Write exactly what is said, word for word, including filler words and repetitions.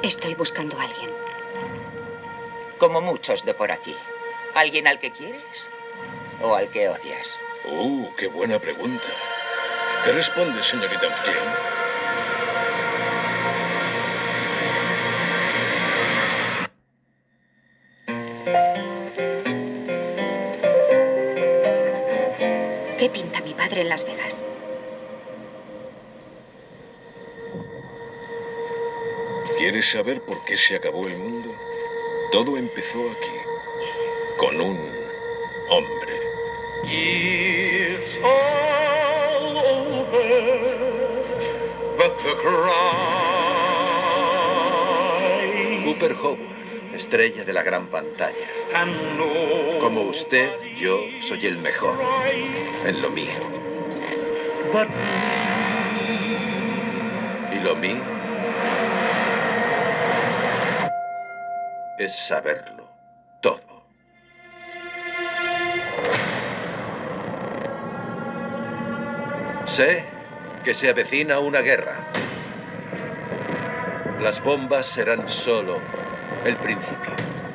Estoy buscando a alguien. Como muchos de por aquí. ¿Alguien al que quieres o al que odias? Uh, qué buena pregunta. ¿Qué responde, señorita McLean? ¿Qué pinta mi padre en Las Vegas? ¿Quieres saber por qué se acabó el mundo? Todo empezó aquí, con un hombre. It's all over, but the cry. Cooper Howard, estrella de la gran pantalla. And no Como usted, yo soy el mejor en lo mío. but Y lo mío es saberlo todo. Sé que se avecina una guerra. Las bombas serán solo el principio.